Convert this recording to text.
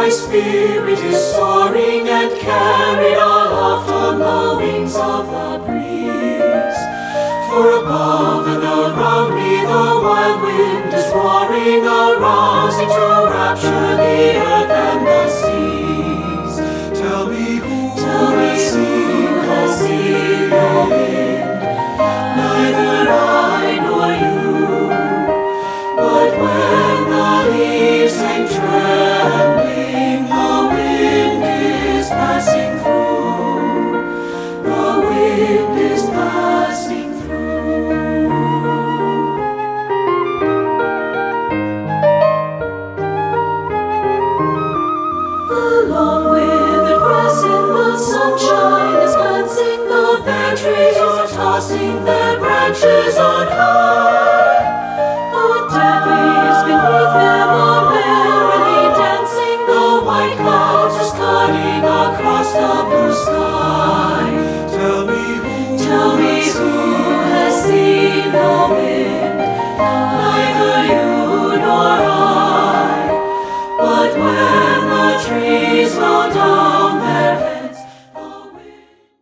My spirit is soaring and carried aloft on the wings of the breeze. For above and around me the wild wind is roaring, arousing to rapture the earth and the seas. Tell me who has seen the wind? Neither I nor you. But when the leaves hang trembling, the wind is passing through. The wind is passing through. The long withered grass in the sunshine is glancing. The bare trees are tossing their branches on high.